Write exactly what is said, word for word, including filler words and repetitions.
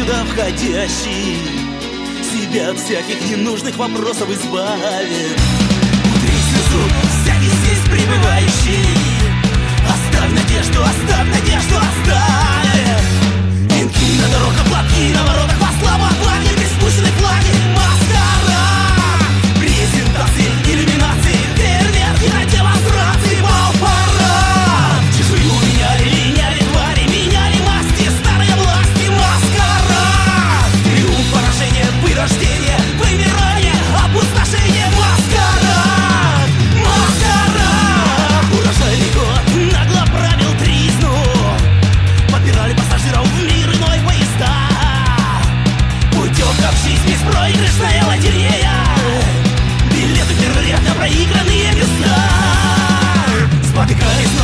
сюда входящий себя от всяких ненужных вопросов избавит. Утри слезу всякий здесь пребывающий. Оставь надежду, оставь надежду, оставь. Венки на дорогах, платки на воротах, по слабо флаги, приспущены флаги, маскарад. Презентации, иллюминации, фейерверки на демонстрации, бал-парад. Чужую меняли, линяли твари, меняли масти, старые власти, маскарад. Триумф, поражение, вырождение, вымирание, опустошение, маскарад. Маскарад. Урожайный год нагло правил тризну. Подбирали пассажиров в мир иной поезда. Путевка в жизнь беспроигрышная лотерея. Билеты первый ряд на проигранные места. Спотыкались